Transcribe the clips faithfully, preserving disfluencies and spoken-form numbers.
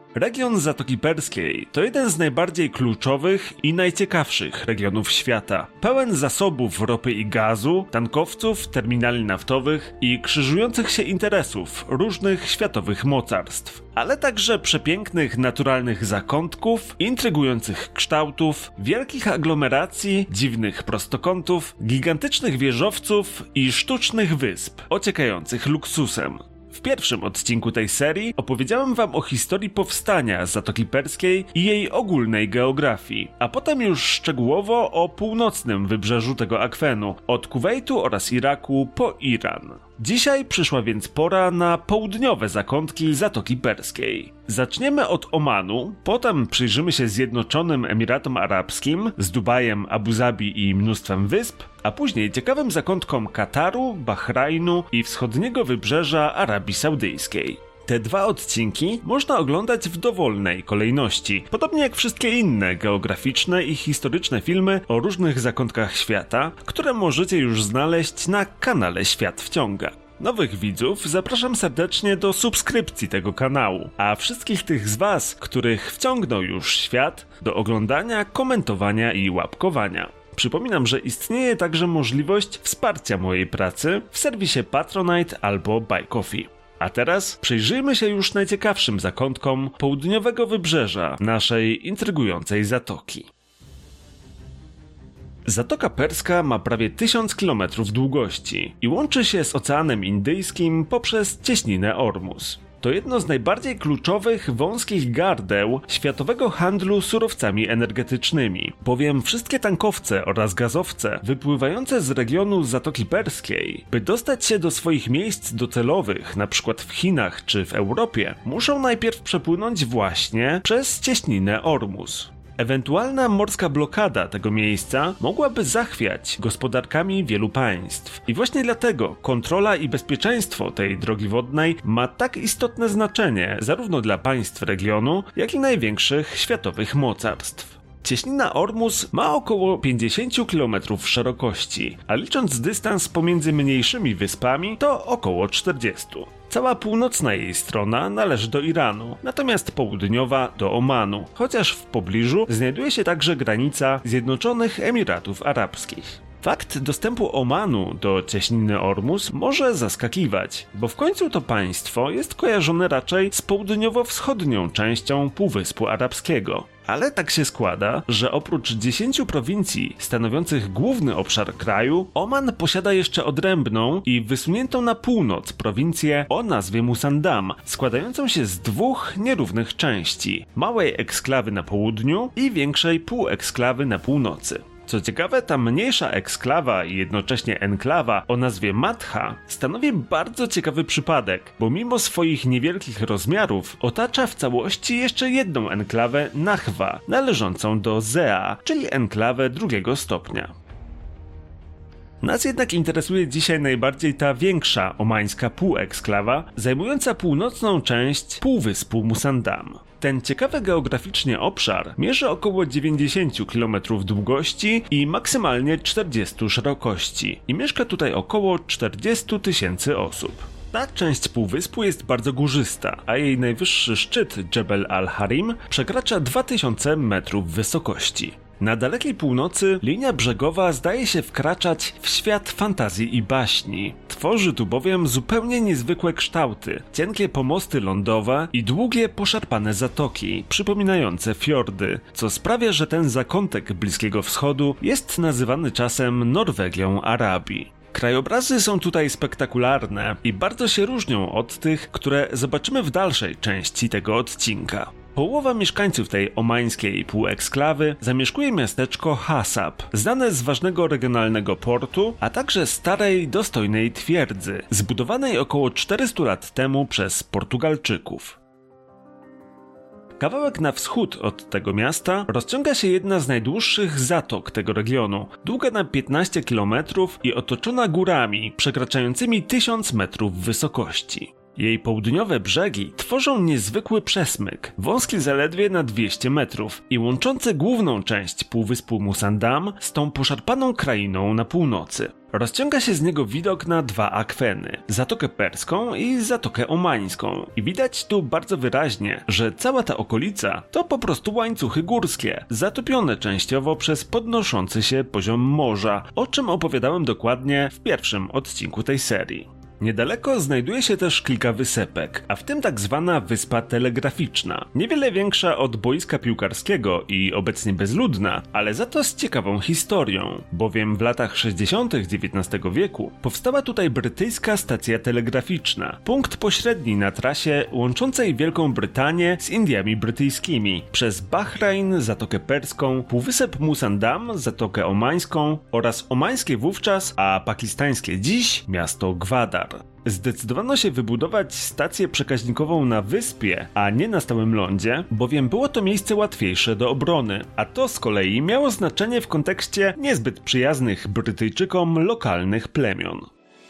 Region Zatoki Perskiej to jeden z najbardziej kluczowych i najciekawszych regionów świata. Pełen zasobów ropy i gazu, tankowców, terminali naftowych i krzyżujących się interesów różnych światowych mocarstw. Ale także przepięknych naturalnych zakątków, intrygujących kształtów, wielkich aglomeracji, dziwnych prostokątów, gigantycznych wieżowców i sztucznych wysp ociekających luksusem. W pierwszym odcinku tej serii opowiedziałem wam o historii powstania Zatoki Perskiej i jej ogólnej geografii, a potem już szczegółowo o północnym wybrzeżu tego akwenu, od Kuwejtu oraz Iraku po Iran. Dzisiaj przyszła więc pora na południowe zakątki Zatoki Perskiej. Zaczniemy od Omanu, potem przyjrzymy się Zjednoczonym Emiratom Arabskim z Dubajem, Abu Zabi i mnóstwem wysp, a później ciekawym zakątkom Kataru, Bahrajnu i wschodniego wybrzeża Arabii Saudyjskiej. Te dwa odcinki można oglądać w dowolnej kolejności, podobnie jak wszystkie inne geograficzne i historyczne filmy o różnych zakątkach świata, które możecie już znaleźć na kanale Świat Wciąga. Nowych widzów zapraszam serdecznie do subskrypcji tego kanału, a wszystkich tych z was, których wciągnął już świat, do oglądania, komentowania i łapkowania. Przypominam, że istnieje także możliwość wsparcia mojej pracy w serwisie Patronite albo Buy Coffee. A teraz przyjrzyjmy się już najciekawszym zakątkom południowego wybrzeża naszej intrygującej zatoki. Zatoka Perska ma prawie tysiąc kilometrów długości i łączy się z Oceanem Indyjskim poprzez cieśninę Ormus. To jedno z najbardziej kluczowych wąskich gardeł światowego handlu surowcami energetycznymi, bowiem wszystkie tankowce oraz gazowce wypływające z regionu Zatoki Perskiej, by dostać się do swoich miejsc docelowych, np. w Chinach czy w Europie, muszą najpierw przepłynąć właśnie przez cieśninę Ormus. Ewentualna morska blokada tego miejsca mogłaby zachwiać gospodarkami wielu państw. I właśnie dlatego kontrola i bezpieczeństwo tej drogi wodnej ma tak istotne znaczenie zarówno dla państw regionu, jak i największych światowych mocarstw. Cieśnina Ormus ma około pięćdziesiąt kilometrów szerokości, a licząc dystans pomiędzy mniejszymi wyspami to około czterdzieści. Cała północna jej strona należy do Iranu, natomiast południowa do Omanu, chociaż w pobliżu znajduje się także granica Zjednoczonych Emiratów Arabskich. Fakt dostępu Omanu do cieśniny Ormus może zaskakiwać, bo w końcu to państwo jest kojarzone raczej z południowo-wschodnią częścią Półwyspu Arabskiego. Ale tak się składa, że oprócz dziesięciu prowincji stanowiących główny obszar kraju, Oman posiada jeszcze odrębną i wysuniętą na północ prowincję o nazwie Musandam, składającą się z dwóch nierównych części, małej eksklawy na południu i większej półeksklawy na północy. Co ciekawe, ta mniejsza eksklawa i jednocześnie enklawa o nazwie Madha stanowi bardzo ciekawy przypadek, bo mimo swoich niewielkich rozmiarów otacza w całości jeszcze jedną enklawę Nakhwa, należącą do Zea, czyli enklawę drugiego stopnia. Nas jednak interesuje dzisiaj najbardziej ta większa omańska półeksklawa, zajmująca północną część półwyspu Musandam. Ten ciekawy geograficznie obszar mierzy około dziewięćdziesiąt kilometrów długości i maksymalnie czterdzieści szerokości i mieszka tutaj około czterdzieści tysięcy osób. Ta część półwyspu jest bardzo górzysta, a jej najwyższy szczyt Jebel al-Harim przekracza dwa tysiące metrów wysokości. Na dalekiej północy linia brzegowa zdaje się wkraczać w świat fantazji i baśni. Tworzy tu bowiem zupełnie niezwykłe kształty, cienkie pomosty lądowe i długie, poszarpane zatoki, przypominające fiordy, co sprawia, że ten zakątek Bliskiego Wschodu jest nazywany czasem Norwegią Arabii. Krajobrazy są tutaj spektakularne i bardzo się różnią od tych, które zobaczymy w dalszej części tego odcinka. Połowa mieszkańców tej omańskiej półeksklawy zamieszkuje miasteczko Hasab, znane z ważnego regionalnego portu, a także starej, dostojnej twierdzy, zbudowanej około czterysta lat temu przez Portugalczyków. Kawałek na wschód od tego miasta rozciąga się jedna z najdłuższych zatok tego regionu, długa na piętnaście kilometrów i otoczona górami przekraczającymi tysiąc metrów wysokości. Jej południowe brzegi tworzą niezwykły przesmyk, wąski zaledwie na dwieście metrów i łączący główną część półwyspu Musandam z tą poszarpaną krainą na północy. Rozciąga się z niego widok na dwa akweny, Zatokę Perską i Zatokę Omańską. I widać tu bardzo wyraźnie, że cała ta okolica to po prostu łańcuchy górskie, zatopione częściowo przez podnoszący się poziom morza, o czym opowiadałem dokładnie w pierwszym odcinku tej serii. Niedaleko znajduje się też kilka wysepek, a w tym tak zwana Wyspa Telegraficzna. Niewiele większa od boiska piłkarskiego i obecnie bezludna, ale za to z ciekawą historią, bowiem w latach sześćdziesiątych dziewiętnastego wieku powstała tutaj brytyjska stacja telegraficzna, punkt pośredni na trasie łączącej Wielką Brytanię z Indiami Brytyjskimi przez Bahrajn, Zatokę Perską, Półwysep Musandam, Zatokę Omańską oraz omańskie wówczas, a pakistańskie dziś miasto Gwadar. Zdecydowano się wybudować stację przekaźnikową na wyspie, a nie na stałym lądzie, bowiem było to miejsce łatwiejsze do obrony, a to z kolei miało znaczenie w kontekście niezbyt przyjaznych Brytyjczykom lokalnych plemion.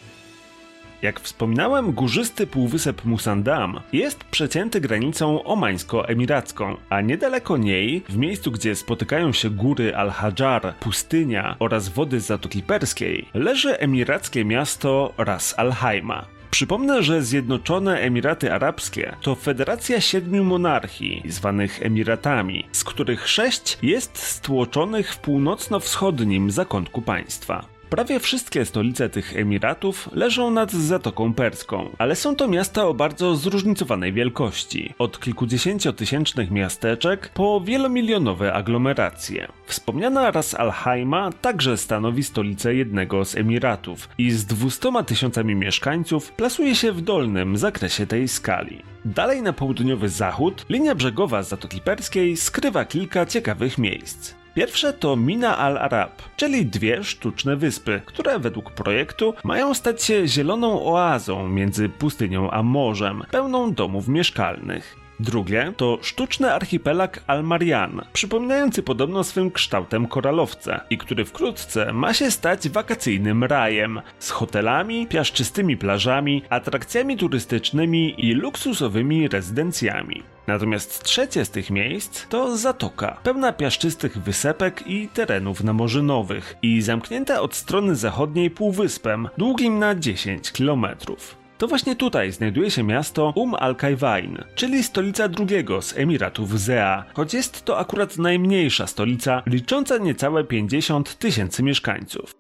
Jak wspominałem, górzysty półwysep Musandam jest przecięty granicą omańsko-emiracką, a niedaleko niej, w miejscu gdzie spotykają się góry Al-Hadżar, pustynia oraz wody Zatoki Perskiej, leży emirackie miasto Ras Al Khaimah. Przypomnę, że Zjednoczone Emiraty Arabskie to federacja siedmiu monarchii, zwanych emiratami, z których sześć jest stłoczonych w północno-wschodnim zakątku państwa. Prawie wszystkie stolice tych emiratów leżą nad Zatoką Perską, ale są to miasta o bardzo zróżnicowanej wielkości, od kilkudziesięciotysięcznych miasteczek po wielomilionowe aglomeracje. Wspomniana Ras Al Khaimah także stanowi stolicę jednego z emiratów i z dwustoma tysiącami mieszkańców plasuje się w dolnym zakresie tej skali. Dalej na południowy zachód linia brzegowa Zatoki Perskiej skrywa kilka ciekawych miejsc. Pierwsze to Mina al-Arab, czyli dwie sztuczne wyspy, które według projektu mają stać się zieloną oazą między pustynią a morzem, pełną domów mieszkalnych. Drugie to sztuczny archipelag Al-Marian, przypominający podobno swym kształtem koralowce i który wkrótce ma się stać wakacyjnym rajem z hotelami, piaszczystymi plażami, atrakcjami turystycznymi i luksusowymi rezydencjami. Natomiast trzecie z tych miejsc to Zatoka, pełna piaszczystych wysepek i terenów namorzynowych i zamknięta od strony zachodniej półwyspem długim na dziesięć kilometrów. To właśnie tutaj znajduje się miasto Umm al-Quwain, czyli stolica drugiego z Emiratów Zea, choć jest to akurat najmniejsza stolica, licząca niecałe pięćdziesiąt tysięcy mieszkańców.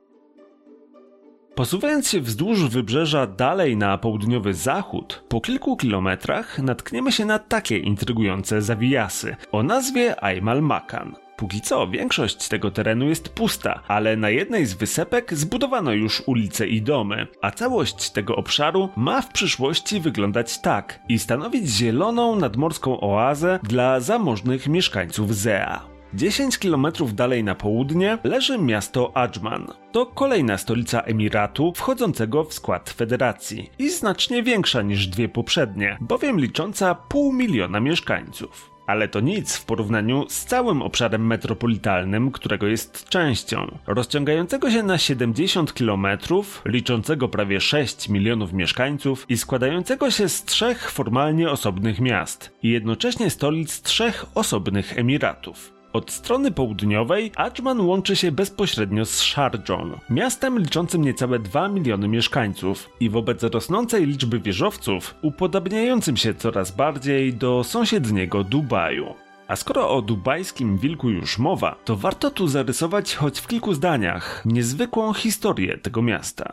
Posuwając się wzdłuż wybrzeża dalej na południowy zachód, po kilku kilometrach natkniemy się na takie intrygujące zawijasy o nazwie Ain al-Makan. Póki co większość tego terenu jest pusta, ale na jednej z wysepek zbudowano już ulice i domy, a całość tego obszaru ma w przyszłości wyglądać tak i stanowić zieloną nadmorską oazę dla zamożnych mieszkańców Zea. dziesięć kilometrów dalej na południe leży miasto Adżman. To kolejna stolica emiratu wchodzącego w skład federacji i znacznie większa niż dwie poprzednie, bowiem licząca pół miliona mieszkańców. Ale to nic w porównaniu z całym obszarem metropolitalnym, którego jest częścią, rozciągającego się na siedemdziesiąt kilometrów, liczącego prawie sześć milionów mieszkańców i składającego się z trzech formalnie osobnych miast i jednocześnie stolic trzech osobnych emiratów. Od strony południowej Adżman łączy się bezpośrednio z Szardżą, miastem liczącym niecałe dwa miliony mieszkańców i wobec rosnącej liczby wieżowców upodabniającym się coraz bardziej do sąsiedniego Dubaju. A skoro o dubajskim wilku już mowa, to warto tu zarysować choć w kilku zdaniach niezwykłą historię tego miasta.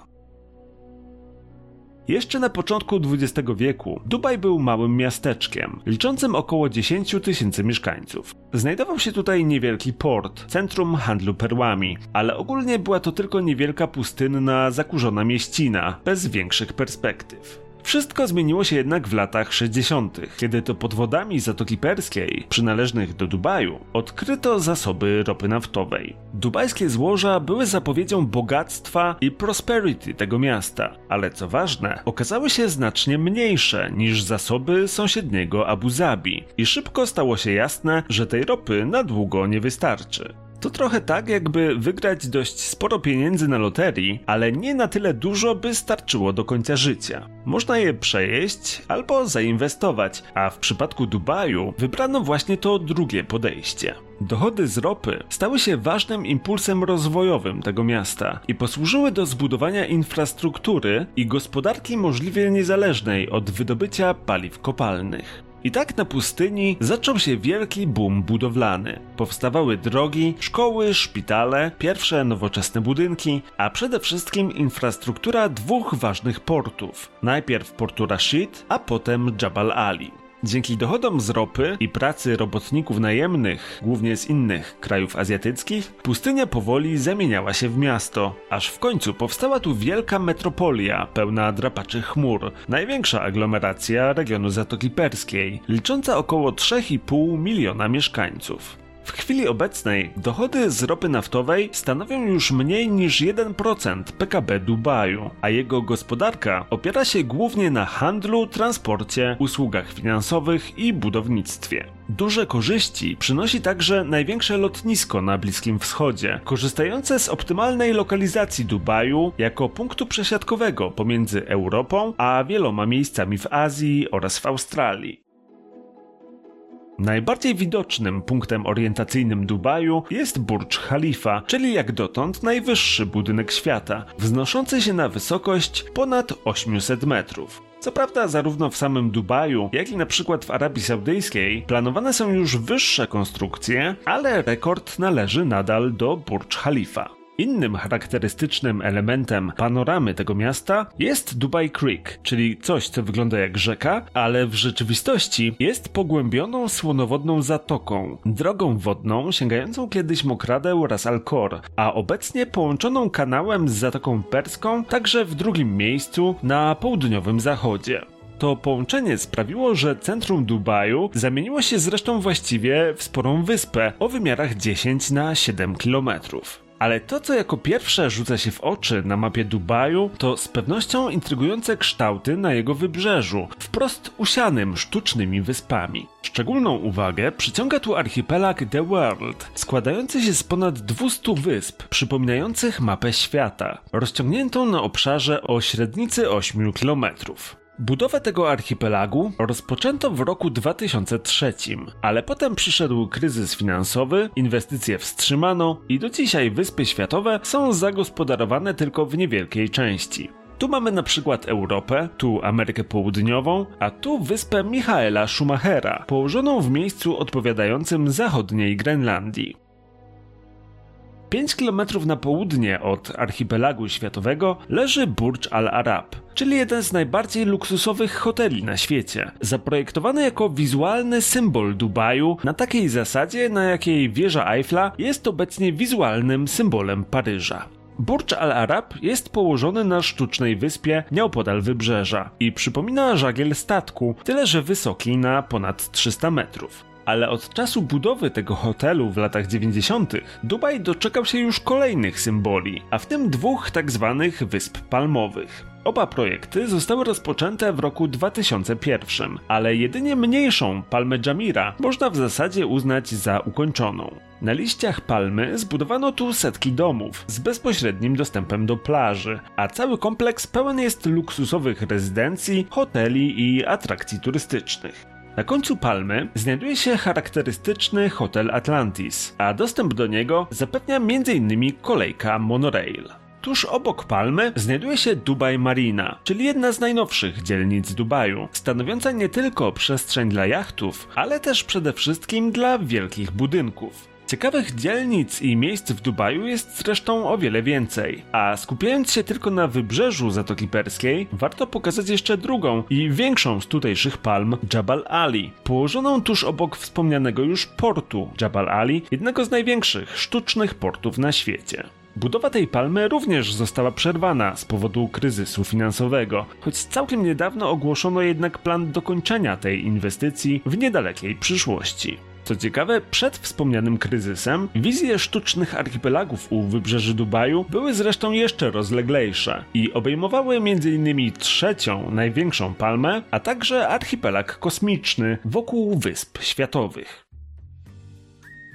Jeszcze na początku dwudziestego wieku Dubaj był małym miasteczkiem, liczącym około dziesięć tysięcy mieszkańców. Znajdował się tutaj niewielki port, centrum handlu perłami, ale ogólnie była to tylko niewielka pustynna, zakurzona mieścina, bez większych perspektyw. Wszystko zmieniło się jednak w latach sześćdziesiątych, kiedy to pod wodami Zatoki Perskiej, przynależnych do Dubaju, odkryto zasoby ropy naftowej. Dubajskie złoża były zapowiedzią bogactwa i prosperity tego miasta, ale co ważne, okazały się znacznie mniejsze niż zasoby sąsiedniego Abu Zabi i szybko stało się jasne, że tej ropy na długo nie wystarczy. To trochę tak, jakby wygrać dość sporo pieniędzy na loterii, ale nie na tyle dużo, by starczyło do końca życia. Można je przejeść albo zainwestować, a w przypadku Dubaju wybrano właśnie to drugie podejście. Dochody z ropy stały się ważnym impulsem rozwojowym tego miasta i posłużyły do zbudowania infrastruktury i gospodarki możliwie niezależnej od wydobycia paliw kopalnych. I tak na pustyni zaczął się wielki boom budowlany. Powstawały drogi, szkoły, szpitale, pierwsze nowoczesne budynki, a przede wszystkim infrastruktura dwóch ważnych portów. Najpierw portu Rashid, a potem Jabal Ali. Dzięki dochodom z ropy i pracy robotników najemnych, głównie z innych krajów azjatyckich, pustynia powoli zamieniała się w miasto, aż w końcu powstała tu wielka metropolia pełna drapaczy chmur, największa aglomeracja regionu Zatoki Perskiej, licząca około trzy i pół miliona mieszkańców. W chwili obecnej dochody z ropy naftowej stanowią już mniej niż jeden procent P K B Dubaju, a jego gospodarka opiera się głównie na handlu, transporcie, usługach finansowych i budownictwie. Duże korzyści przynosi także największe lotnisko na Bliskim Wschodzie, korzystające z optymalnej lokalizacji Dubaju jako punktu przesiadkowego pomiędzy Europą a wieloma miejscami w Azji oraz w Australii. Najbardziej widocznym punktem orientacyjnym Dubaju jest Burdż Khalifa, czyli jak dotąd najwyższy budynek świata, wznoszący się na wysokość ponad osiemset metrów. Co prawda zarówno w samym Dubaju, jak i na przykład w Arabii Saudyjskiej planowane są już wyższe konstrukcje, ale rekord należy nadal do Burdż Khalifa. Innym charakterystycznym elementem panoramy tego miasta jest Dubai Creek, czyli coś, co wygląda jak rzeka, ale w rzeczywistości jest pogłębioną słonowodną zatoką, drogą wodną sięgającą kiedyś Mokradeł Ras Al Khor, a obecnie połączoną kanałem z Zatoką Perską także w drugim miejscu na południowym zachodzie. To połączenie sprawiło, że centrum Dubaju zamieniło się zresztą właściwie w sporą wyspę o wymiarach dziesięć na siedem kilometrów. Ale to, co jako pierwsze rzuca się w oczy na mapie Dubaju, to z pewnością intrygujące kształty na jego wybrzeżu, wprost usianym sztucznymi wyspami. Szczególną uwagę przyciąga tu archipelag The World, składający się z ponad dwustu wysp, przypominających mapę świata, rozciągniętą na obszarze o średnicy ośmiu kilometrów. Budowę tego archipelagu rozpoczęto w roku dwa tysiące trzecim, ale potem przyszedł kryzys finansowy, inwestycje wstrzymano i do dzisiaj wyspy światowe są zagospodarowane tylko w niewielkiej części. Tu mamy na przykład Europę, tu Amerykę Południową, a tu wyspę Michaela Schumachera, położoną w miejscu odpowiadającym zachodniej Grenlandii. pięć kilometrów na południe od archipelagu światowego leży Burdż Al Arab, czyli jeden z najbardziej luksusowych hoteli na świecie, zaprojektowany jako wizualny symbol Dubaju na takiej zasadzie, na jakiej wieża Eiffla jest obecnie wizualnym symbolem Paryża. Burdż Al Arab jest położony na sztucznej wyspie nieopodal wybrzeża i przypomina żagiel statku, tyle że wysoki na ponad trzysta metrów. Ale od czasu budowy tego hotelu w latach dziewięćdziesiątych Dubaj doczekał się już kolejnych symboli, a w tym dwóch tak zwanych wysp palmowych. Oba projekty zostały rozpoczęte w roku dwa tysiące pierwszym, ale jedynie mniejszą, Palmę Jamira, można w zasadzie uznać za ukończoną. Na liściach palmy zbudowano tu setki domów z bezpośrednim dostępem do plaży, a cały kompleks pełen jest luksusowych rezydencji, hoteli i atrakcji turystycznych. Na końcu palmy znajduje się charakterystyczny hotel Atlantis, a dostęp do niego zapewnia między innymi kolejka monorail. Tuż obok palmy znajduje się Dubai Marina, czyli jedna z najnowszych dzielnic Dubaju, stanowiąca nie tylko przestrzeń dla jachtów, ale też przede wszystkim dla wielkich budynków. Ciekawych dzielnic i miejsc w Dubaju jest zresztą o wiele więcej, a skupiając się tylko na wybrzeżu Zatoki Perskiej, warto pokazać jeszcze drugą i większą z tutejszych palm, Jabal Ali, położoną tuż obok wspomnianego już portu Jabal Ali, jednego z największych sztucznych portów na świecie. Budowa tej palmy również została przerwana z powodu kryzysu finansowego, choć całkiem niedawno ogłoszono jednak plan dokończenia tej inwestycji w niedalekiej przyszłości. Co ciekawe, przed wspomnianym kryzysem wizje sztucznych archipelagów u wybrzeży Dubaju były zresztą jeszcze rozleglejsze i obejmowały między innymi trzecią, największą palmę, a także archipelag kosmiczny wokół wysp światowych.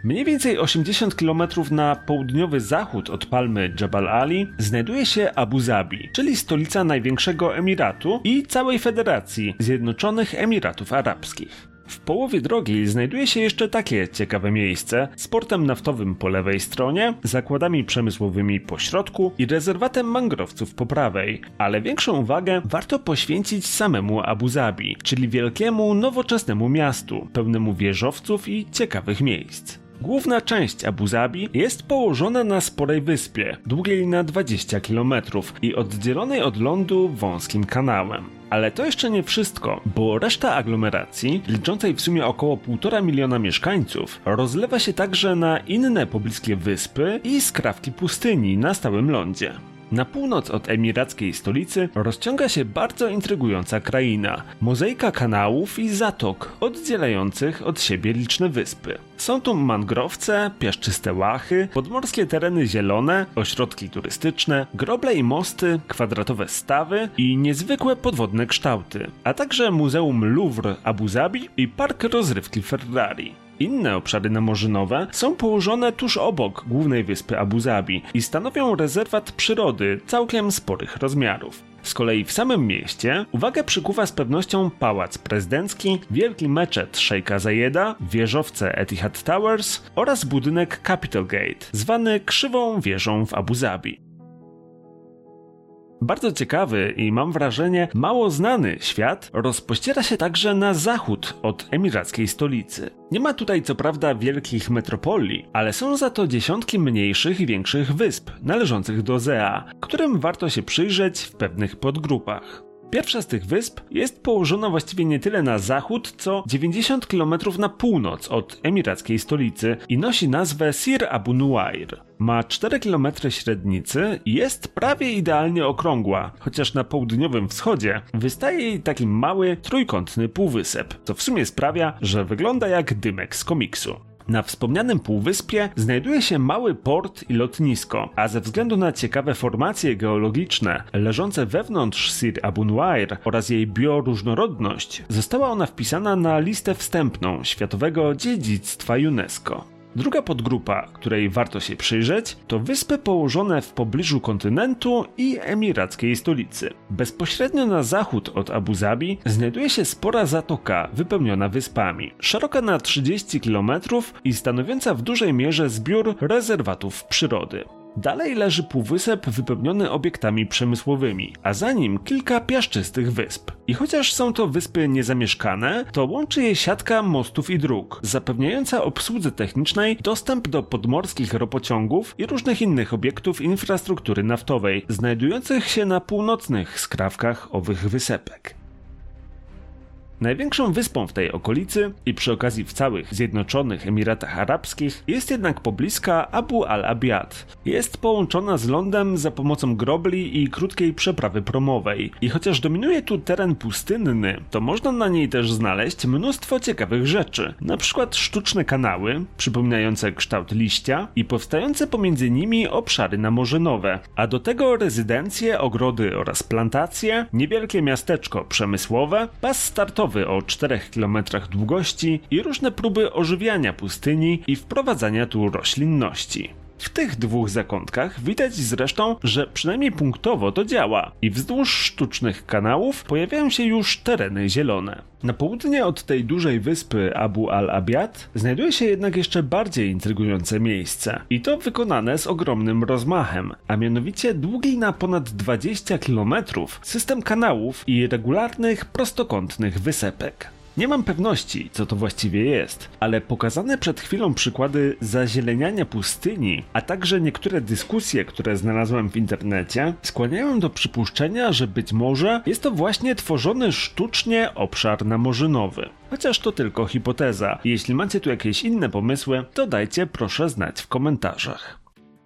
Mniej więcej osiemdziesiąt kilometrów na południowy zachód od palmy Jabal Ali znajduje się Abu Zabi, czyli stolica największego emiratu i całej Federacji Zjednoczonych Emiratów Arabskich. W połowie drogi znajduje się jeszcze takie ciekawe miejsce z portem naftowym po lewej stronie, zakładami przemysłowymi po środku i rezerwatem mangrowców po prawej, ale większą uwagę warto poświęcić samemu Abu Zabi, czyli wielkiemu, nowoczesnemu miastu, pełnemu wieżowców i ciekawych miejsc. Główna część Abu Zabi jest położona na sporej wyspie, długiej na dwadzieścia kilometrów i oddzielonej od lądu wąskim kanałem. Ale to jeszcze nie wszystko, bo reszta aglomeracji, liczącej w sumie około półtora miliona mieszkańców, rozlewa się także na inne pobliskie wyspy i skrawki pustyni na stałym lądzie. Na północ od emirackiej stolicy rozciąga się bardzo intrygująca kraina, mozaika kanałów i zatok oddzielających od siebie liczne wyspy. Są tu mangrowce, piaszczyste łachy, podmorskie tereny zielone, ośrodki turystyczne, groble i mosty, kwadratowe stawy i niezwykłe podwodne kształty, a także Muzeum Louvre Abu Zabi i park rozrywki Ferrari. Inne obszary namorzynowe są położone tuż obok głównej wyspy Abu Zabi i stanowią rezerwat przyrody całkiem sporych rozmiarów. Z kolei w samym mieście uwagę przykuwa z pewnością pałac prezydencki, wielki meczet szejka Zayeda, wieżowce Etihad Towers oraz budynek Capital Gate, zwany krzywą wieżą w Abu Zabi. Bardzo ciekawy i mam wrażenie mało znany świat rozpościera się także na zachód od emirackiej stolicy. Nie ma tutaj co prawda wielkich metropolii, ale są za to dziesiątki mniejszych i większych wysp należących do Zea, którym warto się przyjrzeć w pewnych podgrupach. Pierwsza z tych wysp jest położona właściwie nie tyle na zachód, co dziewięćdziesiąt kilometrów na północ od emirackiej stolicy i nosi nazwę Sir Abu Nuair. Ma cztery kilometry średnicy i jest prawie idealnie okrągła, chociaż na południowym wschodzie wystaje jej taki mały, trójkątny półwysep, co w sumie sprawia, że wygląda jak dymek z komiksu. Na wspomnianym półwyspie znajduje się mały port i lotnisko, a ze względu na ciekawe formacje geologiczne leżące wewnątrz Sir Abu Nuair oraz jej bioróżnorodność, została ona wpisana na listę wstępną Światowego Dziedzictwa UNESCO. Druga podgrupa, której warto się przyjrzeć, to wyspy położone w pobliżu kontynentu i emirackiej stolicy. Bezpośrednio na zachód od Abu Zabi znajduje się spora zatoka wypełniona wyspami, szeroka na trzydzieści kilometrów i stanowiąca w dużej mierze zbiór rezerwatów przyrody. Dalej leży półwysep wypełniony obiektami przemysłowymi, a za nim kilka piaszczystych wysp. I chociaż są to wyspy niezamieszkane, to łączy je siatka mostów i dróg, zapewniająca obsłudze technicznej dostęp do podmorskich ropociągów i różnych innych obiektów infrastruktury naftowej, znajdujących się na północnych skrawkach owych wysepek. Największą wyspą w tej okolicy i przy okazji w całych Zjednoczonych Emiratach Arabskich jest jednak pobliska Abu al-Abiad. Jest połączona z lądem za pomocą grobli i krótkiej przeprawy promowej i chociaż dominuje tu teren pustynny, to można na niej też znaleźć mnóstwo ciekawych rzeczy, na przykład sztuczne kanały przypominające kształt liścia i powstające pomiędzy nimi obszary namorzynowe, a do tego rezydencje, ogrody oraz plantacje, niewielkie miasteczko przemysłowe, pas startowy o czterech kilometrach długości i różne próby ożywiania pustyni i wprowadzania tu roślinności. W tych dwóch zakątkach widać zresztą, że przynajmniej punktowo to działa i wzdłuż sztucznych kanałów pojawiają się już tereny zielone. Na południe od tej dużej wyspy Abu al-Abiad znajduje się jednak jeszcze bardziej intrygujące miejsce i to wykonane z ogromnym rozmachem, a mianowicie długi na ponad dwadzieścia kilometrów system kanałów i regularnych prostokątnych wysepek. Nie mam pewności, co to właściwie jest, ale pokazane przed chwilą przykłady zazieleniania pustyni, a także niektóre dyskusje, które znalazłem w internecie, skłaniają do przypuszczenia, że być może jest to właśnie tworzony sztucznie obszar namorzynowy. Chociaż to tylko hipoteza. Jeśli macie tu jakieś inne pomysły, to dajcie proszę znać w komentarzach.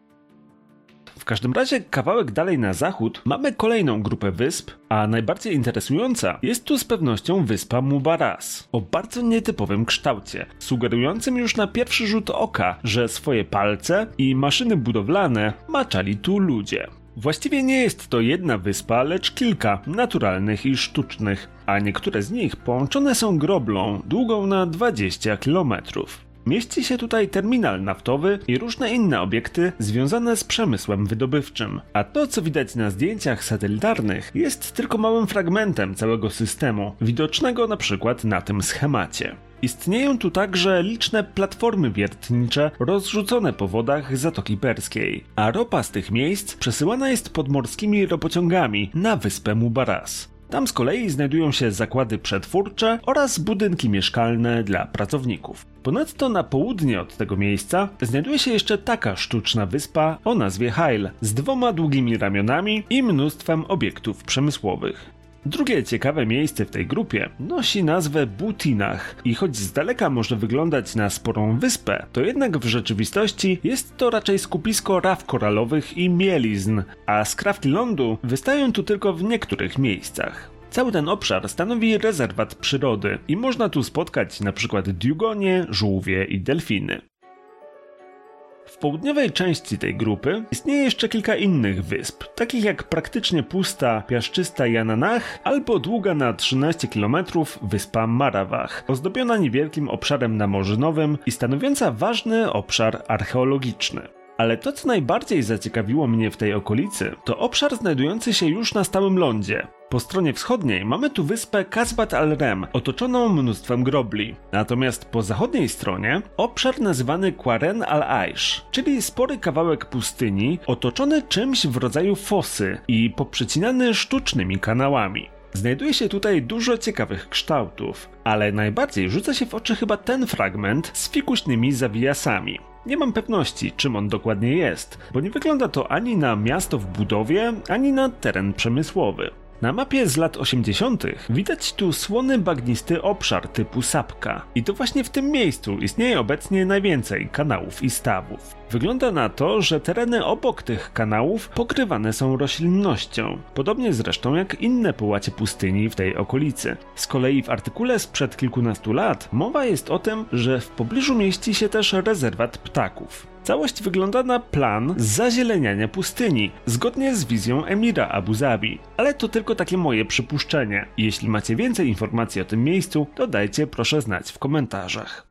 W każdym razie kawałek dalej na zachód mamy kolejną grupę wysp, a najbardziej interesująca jest tu z pewnością wyspa Mubaraz o bardzo nietypowym kształcie, sugerującym już na pierwszy rzut oka, że swoje palce i maszyny budowlane maczali tu ludzie. Właściwie nie jest to jedna wyspa, lecz kilka, naturalnych i sztucznych, a niektóre z nich połączone są groblą długą na dwadzieścia kilometrów. Mieści się tutaj terminal naftowy i różne inne obiekty związane z przemysłem wydobywczym. A to, co widać na zdjęciach satelitarnych, jest tylko małym fragmentem całego systemu, widocznego na przykład na tym schemacie. Istnieją tu także liczne platformy wiertnicze rozrzucone po wodach Zatoki Perskiej, a ropa z tych miejsc przesyłana jest podmorskimi ropociągami na wyspę Mubaraz. Tam z kolei znajdują się zakłady przetwórcze oraz budynki mieszkalne dla pracowników. Ponadto na południe od tego miejsca znajduje się jeszcze taka sztuczna wyspa o nazwie Hail z dwoma długimi ramionami i mnóstwem obiektów przemysłowych. Drugie ciekawe miejsce w tej grupie nosi nazwę Butinach i choć z daleka może wyglądać na sporą wyspę, to jednak w rzeczywistości jest to raczej skupisko raf koralowych i mielizn, a skrawki lądu wystają tu tylko w niektórych miejscach. Cały ten obszar stanowi rezerwat przyrody i można tu spotkać np. dugonie, żółwie i delfiny. W południowej części tej grupy istnieje jeszcze kilka innych wysp, takich jak praktycznie pusta, piaszczysta Jananach albo długa na trzynaście kilometrów wyspa Marawach, ozdobiona niewielkim obszarem namorzynowym i stanowiąca ważny obszar archeologiczny. Ale to, co najbardziej zaciekawiło mnie w tej okolicy, to obszar znajdujący się już na stałym lądzie. Po stronie wschodniej mamy tu wyspę Kasbat al-Rem, otoczoną mnóstwem grobli. Natomiast po zachodniej stronie obszar nazywany Qaren al-Aish, czyli spory kawałek pustyni otoczony czymś w rodzaju fosy i poprzecinany sztucznymi kanałami. Znajduje się tutaj dużo ciekawych kształtów, ale najbardziej rzuca się w oczy chyba ten fragment z fikuśnymi zawijasami. Nie mam pewności, czym on dokładnie jest, bo nie wygląda to ani na miasto w budowie, ani na teren przemysłowy. Na mapie z lat osiemdziesiątych widać tu słony bagnisty obszar typu sapka i to właśnie w tym miejscu istnieje obecnie najwięcej kanałów i stawów. Wygląda na to, że tereny obok tych kanałów pokrywane są roślinnością, podobnie zresztą jak inne połacie pustyni w tej okolicy. Z kolei w artykule sprzed kilkunastu lat mowa jest o tym, że w pobliżu mieści się też rezerwat ptaków. Całość wygląda na plan zazieleniania pustyni, zgodnie z wizją emira Abu Zabi. Ale to tylko takie moje przypuszczenie. Jeśli macie więcej informacji o tym miejscu, to dajcie proszę znać w komentarzach.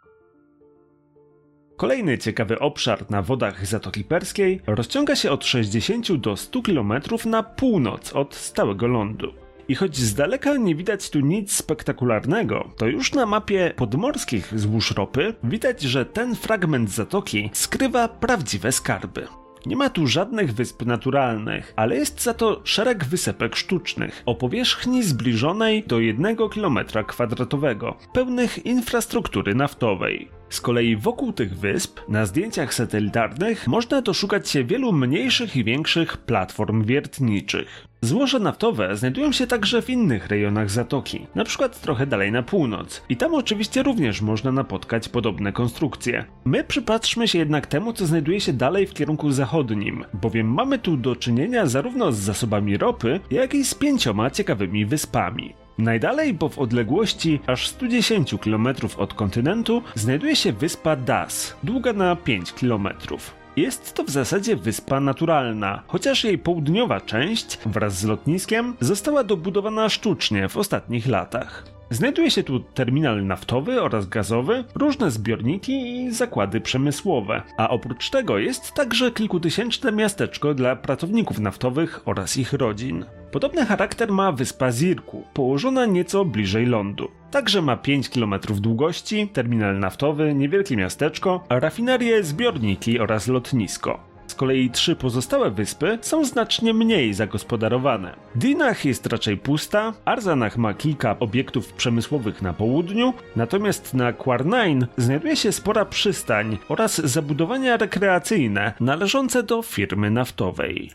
Kolejny ciekawy obszar na wodach Zatoki Perskiej rozciąga się od sześćdziesięciu do stu kilometrów na północ od stałego lądu. I choć z daleka nie widać tu nic spektakularnego, to już na mapie podmorskich złóż ropy widać, że ten fragment zatoki skrywa prawdziwe skarby. Nie ma tu żadnych wysp naturalnych, ale jest za to szereg wysepek sztucznych o powierzchni zbliżonej do jednego kilometra kwadratowego, pełnych infrastruktury naftowej. Z kolei wokół tych wysp, na zdjęciach satelitarnych, można doszukać się wielu mniejszych i większych platform wiertniczych. Złoża naftowe znajdują się także w innych rejonach zatoki, na przykład trochę dalej na północ i tam oczywiście również można napotkać podobne konstrukcje. My przypatrzmy się jednak temu, co znajduje się dalej w kierunku zachodnim, bowiem mamy tu do czynienia zarówno z zasobami ropy, jak i z pięcioma ciekawymi wyspami. Najdalej, bo w odległości aż stu dziesięciu kilometrów od kontynentu, znajduje się wyspa Das, długa na pięć kilometrów. Jest to w zasadzie wyspa naturalna, chociaż jej południowa część wraz z lotniskiem została dobudowana sztucznie w ostatnich latach. Znajduje się tu terminal naftowy oraz gazowy, różne zbiorniki i zakłady przemysłowe, a oprócz tego jest także kilkutysięczne miasteczko dla pracowników naftowych oraz ich rodzin. Podobny charakter ma wyspa Zirku, położona nieco bliżej lądu. Także ma pięć kilometrów długości, terminal naftowy, niewielkie miasteczko, rafinerie, zbiorniki oraz lotnisko. Z kolei trzy pozostałe wyspy są znacznie mniej zagospodarowane. Dinah jest raczej pusta, Arzanach ma kilka obiektów przemysłowych na południu, natomiast na Qarnayn znajduje się spora przystań oraz zabudowania rekreacyjne należące do firmy naftowej.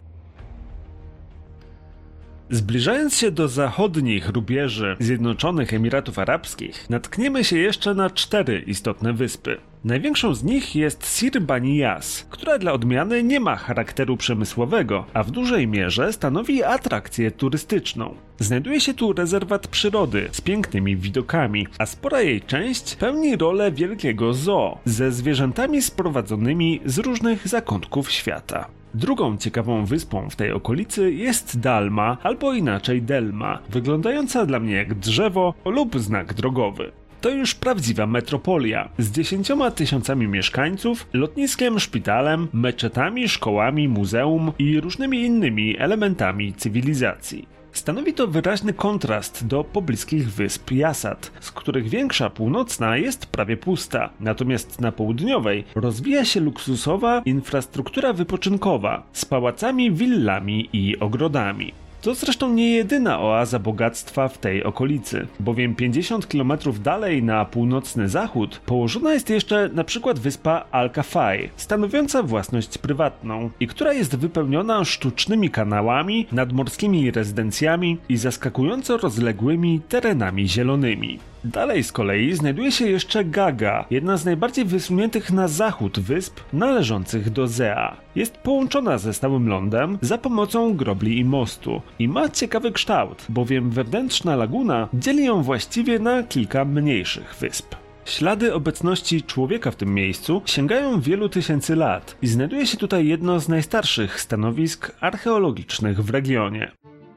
Zbliżając się do zachodnich rubieży Zjednoczonych Emiratów Arabskich, natkniemy się jeszcze na cztery istotne wyspy. Największą z nich jest Sir Bani Yas, która dla odmiany nie ma charakteru przemysłowego, a w dużej mierze stanowi atrakcję turystyczną. Znajduje się tu rezerwat przyrody z pięknymi widokami, a spora jej część pełni rolę wielkiego zoo ze zwierzętami sprowadzonymi z różnych zakątków świata. Drugą ciekawą wyspą w tej okolicy jest Dalma, albo inaczej Delma, wyglądająca dla mnie jak drzewo lub znak drogowy. to już prawdziwa metropolia z dziesięcioma tysiącami mieszkańców, lotniskiem, szpitalem, meczetami, szkołami, muzeum i różnymi innymi elementami cywilizacji. Stanowi to wyraźny kontrast do pobliskich wysp Jasad, z których większa północna jest prawie pusta, natomiast na południowej rozwija się luksusowa infrastruktura wypoczynkowa z pałacami, willami i ogrodami. To zresztą nie jedyna oaza bogactwa w tej okolicy, bowiem pięćdziesiąt kilometrów dalej na północny zachód położona jest jeszcze na przykład wyspa Al-Kafaj, stanowiąca własność prywatną i która jest wypełniona sztucznymi kanałami, nadmorskimi rezydencjami i zaskakująco rozległymi terenami zielonymi. Dalej z kolei znajduje się jeszcze Gaga, jedna z najbardziej wysuniętych na zachód wysp należących do Zea. Jest połączona ze stałym lądem za pomocą grobli i mostu i ma ciekawy kształt, bowiem wewnętrzna laguna dzieli ją właściwie na kilka mniejszych wysp. Ślady obecności człowieka w tym miejscu sięgają wielu tysięcy lat i znajduje się tutaj jedno z najstarszych stanowisk archeologicznych w regionie.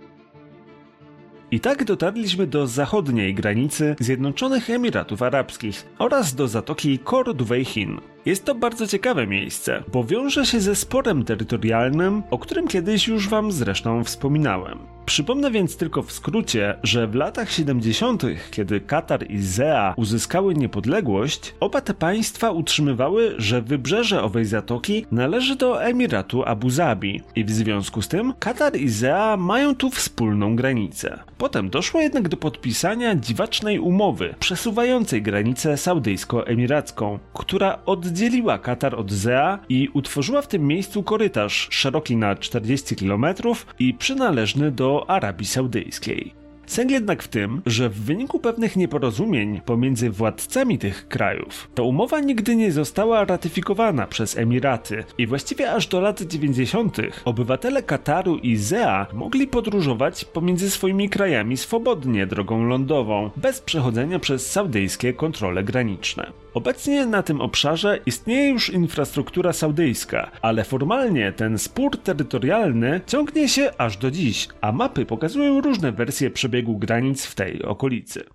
I tak dotarliśmy do zachodniej granicy Zjednoczonych Emiratów Arabskich oraz do zatoki Khor Duveyhin. Jest to bardzo ciekawe miejsce, bo wiąże się ze sporem terytorialnym, o którym kiedyś już wam zresztą wspominałem. Przypomnę więc tylko w skrócie, że w latach siedemdziesiątych, kiedy Katar i Zea uzyskały niepodległość, oba te państwa utrzymywały, że wybrzeże owej zatoki należy do Emiratu Abu Zabi i w związku z tym Katar i Zea mają tu wspólną granicę. Potem doszło jednak do podpisania dziwacznej umowy przesuwającej granicę saudyjsko-emiracką, która oddzieliła Katar od Zea i utworzyła w tym miejscu korytarz szeroki na czterdzieści kilometrów i przynależny do Arabii Saudyjskiej. Sęk jednak w tym, że w wyniku pewnych nieporozumień pomiędzy władcami tych krajów, ta umowa nigdy nie została ratyfikowana przez Emiraty i właściwie aż do lat dziewięćdziesiątych obywatele Kataru i Zea mogli podróżować pomiędzy swoimi krajami swobodnie drogą lądową, bez przechodzenia przez saudyjskie kontrole graniczne. Obecnie na tym obszarze istnieje już infrastruktura saudyjska, ale formalnie ten spór terytorialny ciągnie się aż do dziś, a mapy pokazują różne wersje przebiegu granic w tej okolicy.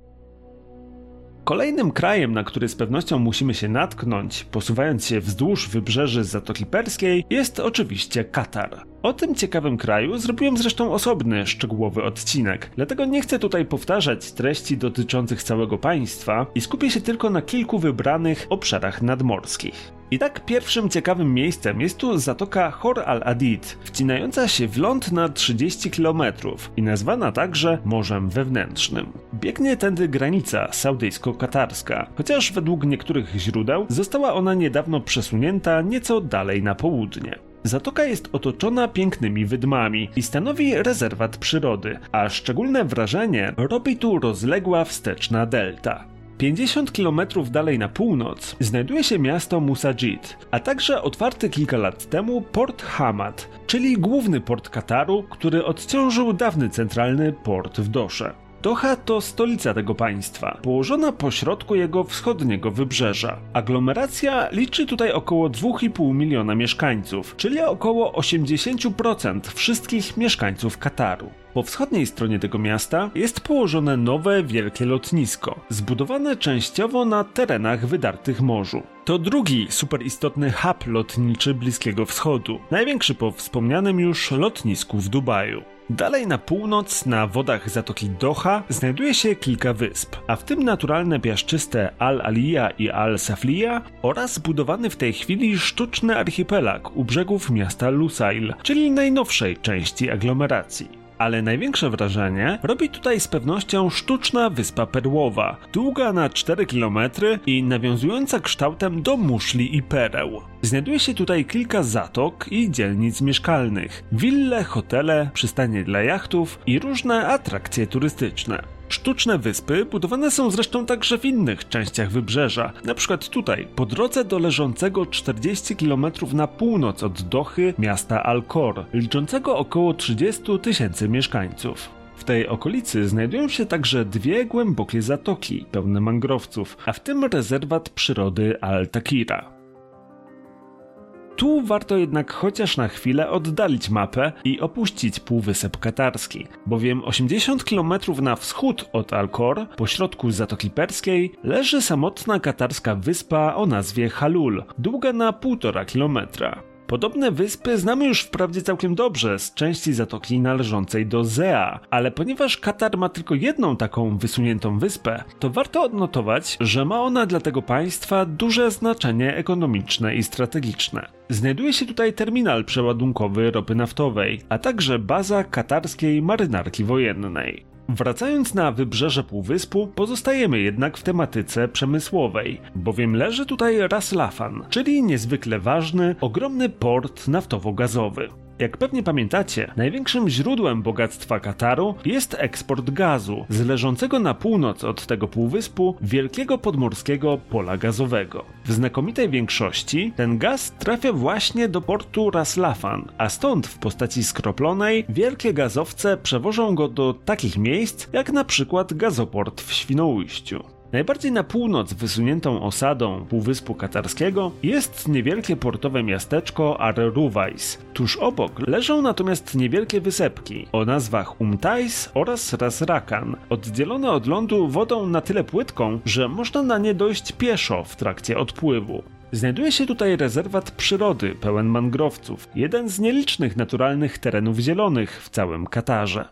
Kolejnym krajem, na który z pewnością musimy się natknąć, posuwając się wzdłuż wybrzeży Zatoki Perskiej, jest oczywiście Katar. O tym ciekawym kraju zrobiłem zresztą osobny, szczegółowy odcinek, dlatego nie chcę tutaj powtarzać treści dotyczących całego państwa i skupię się tylko na kilku wybranych obszarach nadmorskich. I tak pierwszym ciekawym miejscem jest tu zatoka Khor al-Adid, wcinająca się w ląd na trzydzieści kilometrów i nazwana także Morzem Wewnętrznym. Biegnie tędy granica saudyjsko-katarska, chociaż według niektórych źródeł została ona niedawno przesunięta nieco dalej na południe. Zatoka jest otoczona pięknymi wydmami i stanowi rezerwat przyrody, a szczególne wrażenie robi tu rozległa wsteczna delta. pięćdziesiąt kilometrów dalej na północ znajduje się miasto Musajid, a także otwarty kilka lat temu port Hamad, czyli główny port Kataru, który odciążył dawny centralny port w Dosze. Doha to stolica tego państwa, położona pośrodku jego wschodniego wybrzeża. Aglomeracja liczy tutaj około dwa i pół miliona mieszkańców, czyli około osiemdziesiąt procent wszystkich mieszkańców Kataru. Po wschodniej stronie tego miasta jest położone nowe, wielkie lotnisko, zbudowane częściowo na terenach wydartych morzu. To drugi superistotny hub lotniczy Bliskiego Wschodu, największy po wspomnianym już lotnisku w Dubaju. Dalej na północ, na wodach Zatoki Doha, znajduje się kilka wysp, a w tym naturalne piaszczyste Al-Aliyah i Al-Safliya oraz zbudowany w tej chwili sztuczny archipelag u brzegów miasta Lusail, czyli najnowszej części aglomeracji. Ale największe wrażenie robi tutaj z pewnością sztuczna wyspa perłowa, długa na cztery kilometry i nawiązująca kształtem do muszli i pereł. Znajduje się tutaj kilka zatok i dzielnic mieszkalnych, wille, hotele, przystanie dla jachtów i różne atrakcje turystyczne. Sztuczne wyspy budowane są zresztą także w innych częściach wybrzeża, na przykład tutaj, po drodze do leżącego czterdzieści kilometrów na północ od Dochy miasta Al-Khor, liczącego około trzydzieści tysięcy mieszkańców. W tej okolicy znajdują się także dwie głębokie zatoki, pełne mangrowców, a w tym rezerwat przyrody Al-Takira. Tu warto jednak chociaż na chwilę oddalić mapę i opuścić Półwysep Katarski, bowiem osiemdziesiąt kilometrów na wschód od Al-Khor, pośrodku Zatoki Perskiej, leży samotna katarska wyspa o nazwie Halul, długa na półtora kilometra. Podobne wyspy znamy już wprawdzie całkiem dobrze z części zatoki należącej do Zea, ale ponieważ Katar ma tylko jedną taką wysuniętą wyspę, to warto odnotować, że ma ona dla tego państwa duże znaczenie ekonomiczne i strategiczne. Znajduje się tutaj terminal przeładunkowy ropy naftowej, a także baza katarskiej marynarki wojennej. Wracając na wybrzeże półwyspu, pozostajemy jednak w tematyce przemysłowej, bowiem leży tutaj Ras Laffan, czyli niezwykle ważny, ogromny port naftowo-gazowy. Jak pewnie pamiętacie, największym źródłem bogactwa Kataru jest eksport gazu z leżącego na północ od tego półwyspu wielkiego podmorskiego pola gazowego. W znakomitej większości ten gaz trafia właśnie do portu Ras Laffan, a stąd w postaci skroplonej wielkie gazowce przewożą go do takich miejsc jak na przykład gazoport w Świnoujściu. Najbardziej na północ wysuniętą osadą Półwyspu Katarskiego jest niewielkie portowe miasteczko Ar-Ruwais. Tuż obok leżą natomiast niewielkie wysepki o nazwach Umtais oraz Ras Rakan, oddzielone od lądu wodą na tyle płytką, że można na nie dojść pieszo w trakcie odpływu. Znajduje się tutaj rezerwat przyrody pełen mangrowców, jeden z nielicznych naturalnych terenów zielonych w całym Katarze.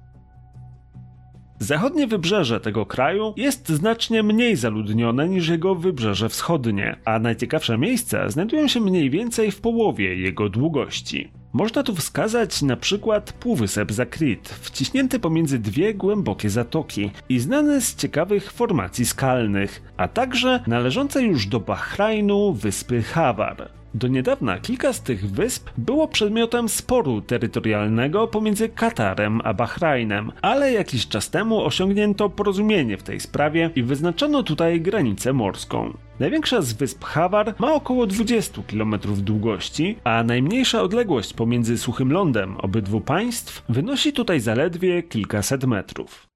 Zachodnie wybrzeże tego kraju jest znacznie mniej zaludnione niż jego wybrzeże wschodnie, a najciekawsze miejsca znajdują się mniej więcej w połowie jego długości. Można tu wskazać na przykład Półwysep Zakrit, wciśnięty pomiędzy dwie głębokie zatoki i znany z ciekawych formacji skalnych, a także należące już do Bahrajnu wyspy Hawar. Do niedawna kilka z tych wysp było przedmiotem sporu terytorialnego pomiędzy Katarem a Bahrajnem, ale jakiś czas temu osiągnięto porozumienie w tej sprawie i wyznaczono tutaj granicę morską. Największa z wysp Hawar ma około dwadzieścia kilometrów długości, a najmniejsza odległość pomiędzy suchym lądem obydwu państw wynosi tutaj zaledwie kilkaset metrów.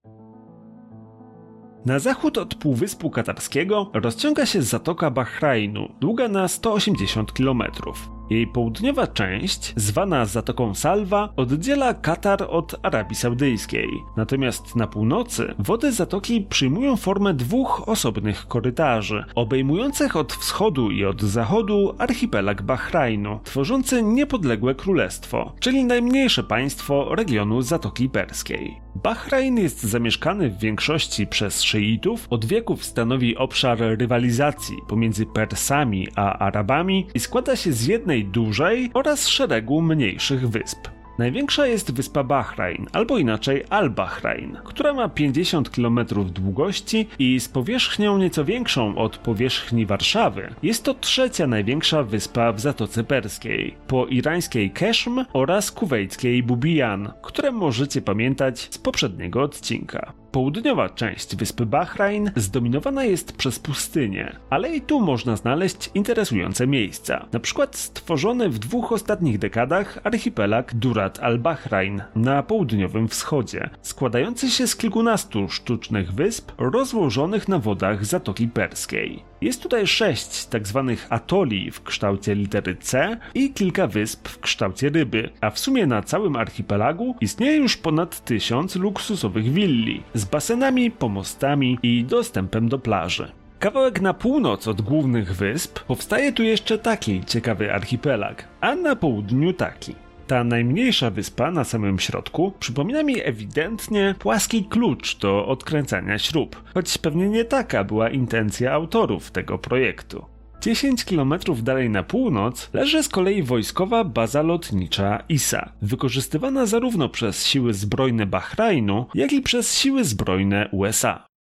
Na zachód od Półwyspu Katarskiego rozciąga się Zatoka Bahrajnu, długa na sto osiemdziesiąt kilometrów. Jej południowa część, zwana Zatoką Salwa, oddziela Katar od Arabii Saudyjskiej. Natomiast na północy wody zatoki przyjmują formę dwóch osobnych korytarzy, obejmujących od wschodu i od zachodu archipelag Bahrajnu, tworzący niepodległe królestwo, czyli najmniejsze państwo regionu Zatoki Perskiej. Bahrajn jest zamieszkany w większości przez szyitów, od wieków stanowi obszar rywalizacji pomiędzy Persami a Arabami i składa się z jednej dużej oraz szeregu mniejszych wysp. Największa jest wyspa Bahrajn, albo inaczej Al-Bahrajn, która ma pięćdziesiąt kilometrów długości i z powierzchnią nieco większą od powierzchni Warszawy. Jest to trzecia największa wyspa w Zatoce Perskiej, po irańskiej Keshm oraz kuwejskiej Bubijan, które możecie pamiętać z poprzedniego odcinka. Południowa część wyspy Bahrajn zdominowana jest przez pustynię, ale i tu można znaleźć interesujące miejsca. Na przykład stworzony w dwóch ostatnich dekadach archipelag Durat al-Bahrajn na południowym wschodzie, składający się z kilkunastu sztucznych wysp rozłożonych na wodach Zatoki Perskiej. Jest tutaj sześć tzw. atoli w kształcie litery C i kilka wysp w kształcie ryby, a w sumie na całym archipelagu istnieje już ponad tysiąc luksusowych willi z basenami, pomostami i dostępem do plaży. Kawałek na północ od głównych wysp powstaje tu jeszcze taki ciekawy archipelag, a na południu taki. Ta najmniejsza wyspa na samym środku przypomina mi ewidentnie płaski klucz do odkręcania śrub, choć pewnie nie taka była intencja autorów tego projektu. dziesięć kilometrów dalej na północ leży z kolei wojskowa baza lotnicza Isa, wykorzystywana zarówno przez siły zbrojne Bahrajnu, jak i przez siły zbrojne U S A.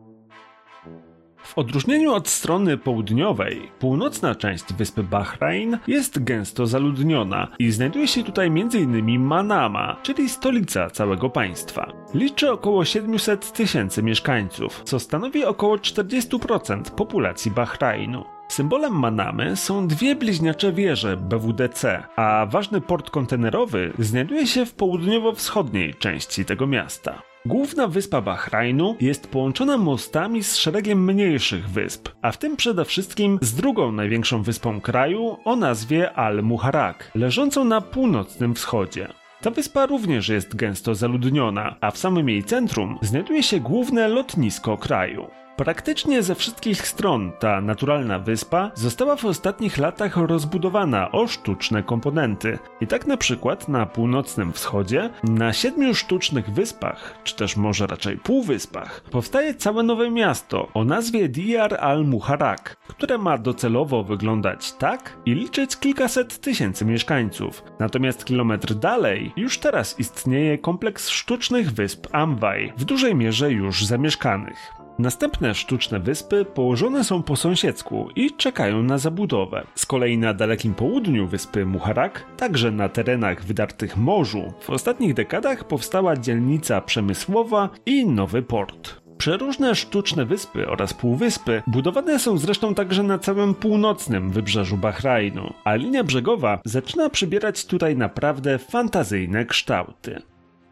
W odróżnieniu od strony południowej, północna część wyspy Bahrajn jest gęsto zaludniona i znajduje się tutaj m in Manama, czyli stolica całego państwa. Liczy około siedemset tysięcy mieszkańców, co stanowi około czterdzieści procent populacji Bahrajnu. Symbolem Manamy są dwie bliźniacze wieże B W D C, a ważny port kontenerowy znajduje się w południowo-wschodniej części tego miasta. Główna wyspa Bahrajnu jest połączona mostami z szeregiem mniejszych wysp, a w tym przede wszystkim z drugą największą wyspą kraju o nazwie Al-Muharraq, leżącą na północnym wschodzie. Ta wyspa również jest gęsto zaludniona, a w samym jej centrum znajduje się główne lotnisko kraju. Praktycznie ze wszystkich stron ta naturalna wyspa została w ostatnich latach rozbudowana o sztuczne komponenty. I tak na przykład na północnym wschodzie, na siedmiu sztucznych wyspach, czy też może raczej półwyspach, powstaje całe nowe miasto o nazwie Diyar al-Muharraq, które ma docelowo wyglądać tak i liczyć kilkaset tysięcy mieszkańców. Natomiast kilometr dalej już teraz istnieje kompleks sztucznych wysp Amwaj, w dużej mierze już zamieszkanych. Następne sztuczne wyspy położone są po sąsiedzku i czekają na zabudowę. Z kolei na dalekim południu wyspy Muharraq, także na terenach wydartych morzu, w ostatnich dekadach powstała dzielnica przemysłowa i nowy port. Przeróżne sztuczne wyspy oraz półwyspy budowane są zresztą także na całym północnym wybrzeżu Bahrajnu, a linia brzegowa zaczyna przybierać tutaj naprawdę fantazyjne kształty.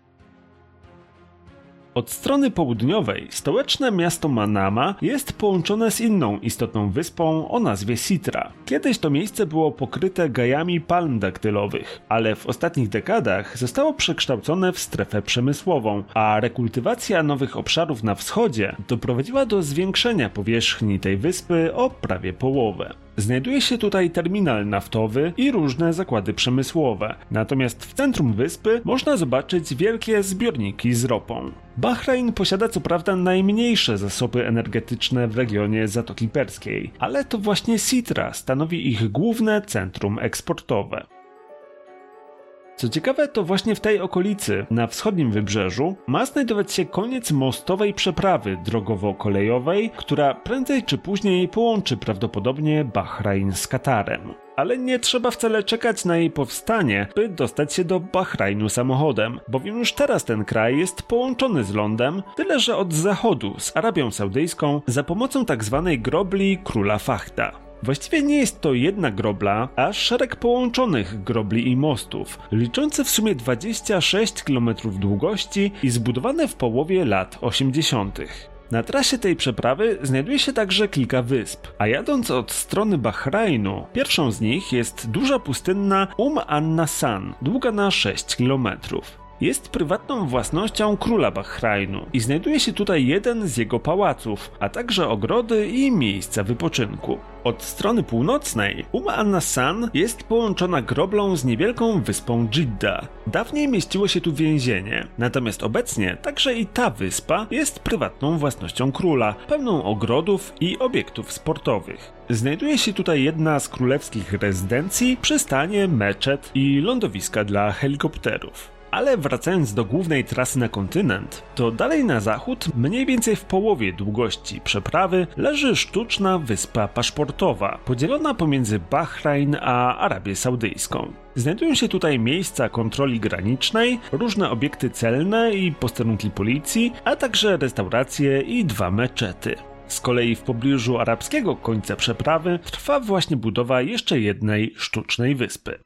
Od strony południowej stołeczne miasto Manama jest połączone z inną istotną wyspą o nazwie Sitra. Kiedyś to miejsce było pokryte gajami palm daktylowych, ale w ostatnich dekadach zostało przekształcone w strefę przemysłową, a rekultywacja nowych obszarów na wschodzie doprowadziła do zwiększenia powierzchni tej wyspy o prawie połowę. Znajduje się tutaj terminal naftowy i różne zakłady przemysłowe, natomiast w centrum wyspy można zobaczyć wielkie zbiorniki z ropą. Bahrajn posiada co prawda najmniejsze zasoby energetyczne w regionie Zatoki Perskiej, ale to właśnie Sitra stanowi ich główne centrum eksportowe. Co ciekawe, to właśnie w tej okolicy, na wschodnim wybrzeżu, ma znajdować się koniec mostowej przeprawy drogowo-kolejowej, która prędzej czy później połączy prawdopodobnie Bahrajn z Katarem. Ale nie trzeba wcale czekać na jej powstanie, by dostać się do Bahrajnu samochodem, bowiem już teraz ten kraj jest połączony z lądem, tyle że od zachodu z Arabią Saudyjską za pomocą tzw. grobli króla Fahda. Właściwie nie jest to jedna grobla, a szereg połączonych grobli i mostów, liczące w sumie dwadzieścia sześć kilometrów długości i zbudowane w połowie lat osiemdziesiątych. Na trasie tej przeprawy znajduje się także kilka wysp, a jadąc od strony Bahrajnu, pierwszą z nich jest duża pustynna Um an-Nasan, długa na sześć kilometrów. Jest prywatną własnością króla Bahrajnu i znajduje się tutaj jeden z jego pałaców, a także ogrody i miejsca wypoczynku. Od strony północnej Um an-Nasan jest połączona groblą z niewielką wyspą Dżidda. Dawniej mieściło się tu więzienie, natomiast obecnie także i ta wyspa jest prywatną własnością króla, pełną ogrodów i obiektów sportowych. Znajduje się tutaj jedna z królewskich rezydencji, przystanie, meczet i lądowiska dla helikopterów. Ale wracając do głównej trasy na kontynent, to dalej na zachód, mniej więcej w połowie długości przeprawy, leży sztuczna wyspa paszportowa, podzielona pomiędzy Bahrajn a Arabię Saudyjską. Znajdują się tutaj miejsca kontroli granicznej, różne obiekty celne i posterunki policji, a także restauracje i dwa meczety. Z kolei w pobliżu arabskiego końca przeprawy trwa właśnie budowa jeszcze jednej sztucznej wyspy.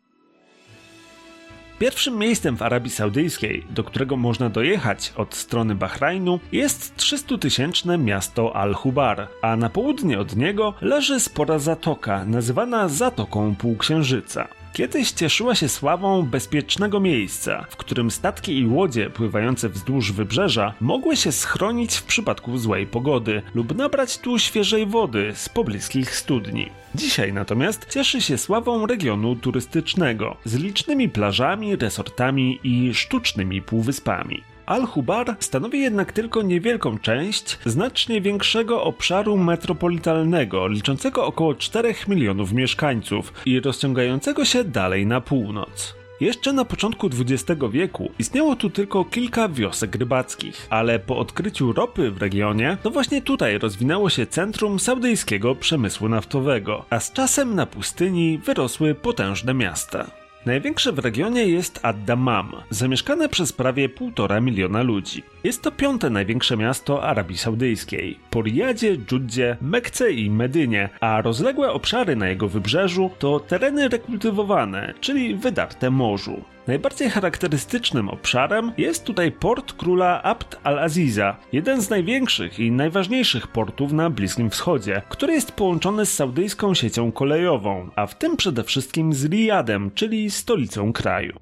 Pierwszym miejscem w Arabii Saudyjskiej, do którego można dojechać od strony Bahrajnu, jest trzystutysięczne miasto Al-Hubar, a na południe od niego leży spora zatoka, nazywana Zatoką Półksiężyca. Kiedyś cieszyła się sławą bezpiecznego miejsca, w którym statki i łodzie pływające wzdłuż wybrzeża mogły się schronić w przypadku złej pogody lub nabrać tu świeżej wody z pobliskich studni. Dzisiaj natomiast cieszy się sławą regionu turystycznego, z licznymi plażami, resortami i sztucznymi półwyspami. Al-Hubar stanowi jednak tylko niewielką część znacznie większego obszaru metropolitalnego, liczącego około czterech milionów mieszkańców i rozciągającego się dalej na północ. Jeszcze na początku dwudziestego wieku istniało tu tylko kilka wiosek rybackich, ale po odkryciu ropy w regionie, to właśnie tutaj rozwinęło się centrum saudyjskiego przemysłu naftowego, a z czasem na pustyni wyrosły potężne miasta. Największe w regionie jest Ad-Dammam, zamieszkane przez prawie półtora miliona ludzi. Jest to piąte największe miasto Arabii Saudyjskiej, po Riyadzie, Dżuddzie, Mekce i Medynie, a rozległe obszary na jego wybrzeżu to tereny rekultywowane, czyli wydarte morzu. Najbardziej charakterystycznym obszarem jest tutaj port króla Abd al-Aziza, jeden z największych i najważniejszych portów na Bliskim Wschodzie, który jest połączony z saudyjską siecią kolejową, a w tym przede wszystkim z Riyadem, czyli stolicą kraju.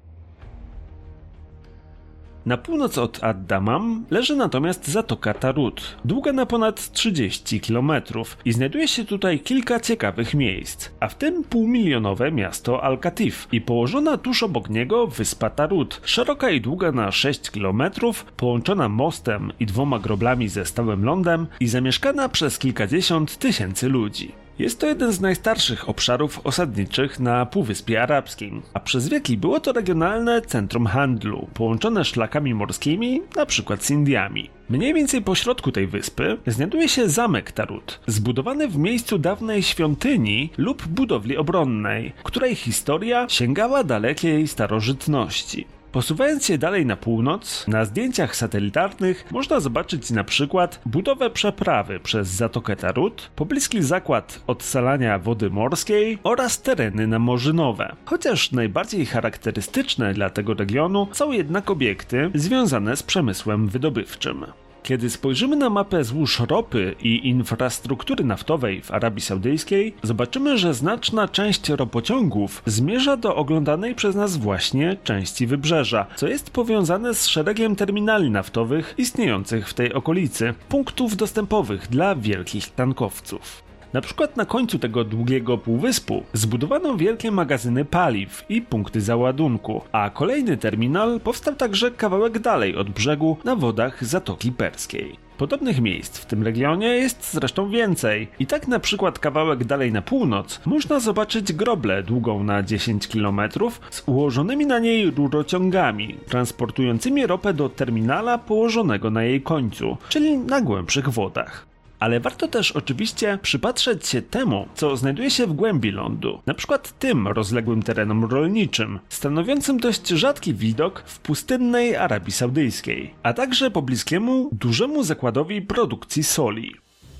Na północ od Ad-Dammam leży natomiast Zatoka Tarut, długa na ponad trzydzieści kilometrów i znajduje się tutaj kilka ciekawych miejsc, a w tym półmilionowe miasto Al-Katif i położona tuż obok niego wyspa Tarut, szeroka i długa na sześć kilometrów, połączona mostem i dwoma groblami ze stałym lądem i zamieszkana przez kilkadziesiąt tysięcy ludzi. Jest to jeden z najstarszych obszarów osadniczych na Półwyspie Arabskim, a przez wieki było to regionalne centrum handlu, połączone szlakami morskimi, np. z Indiami. Mniej więcej po środku tej wyspy znajduje się zamek Tarut, zbudowany w miejscu dawnej świątyni lub budowli obronnej, której historia sięgała dalekiej starożytności. Posuwając się dalej na północ, na zdjęciach satelitarnych można zobaczyć na przykład budowę przeprawy przez Zatokę Tarut, pobliski zakład odsalania wody morskiej oraz tereny namorzynowe. Chociaż najbardziej charakterystyczne dla tego regionu są jednak obiekty związane z przemysłem wydobywczym. Kiedy spojrzymy na mapę złóż ropy i infrastruktury naftowej w Arabii Saudyjskiej, zobaczymy, że znaczna część ropociągów zmierza do oglądanej przez nas właśnie części wybrzeża, co jest powiązane z szeregiem terminali naftowych istniejących w tej okolicy, punktów dostępowych dla wielkich tankowców. Na przykład na końcu tego długiego półwyspu zbudowano wielkie magazyny paliw i punkty załadunku, a kolejny terminal powstał także kawałek dalej od brzegu na wodach Zatoki Perskiej. Podobnych miejsc w tym regionie jest zresztą więcej i tak na przykład kawałek dalej na północ można zobaczyć groblę długą na dziesięć kilometrów z ułożonymi na niej rurociągami transportującymi ropę do terminala położonego na jej końcu, czyli na głębszych wodach. Ale warto też oczywiście przypatrzeć się temu, co znajduje się w głębi lądu, na przykład tym rozległym terenom rolniczym, stanowiącym dość rzadki widok w pustynnej Arabii Saudyjskiej, a także pobliskiemu dużemu zakładowi produkcji soli.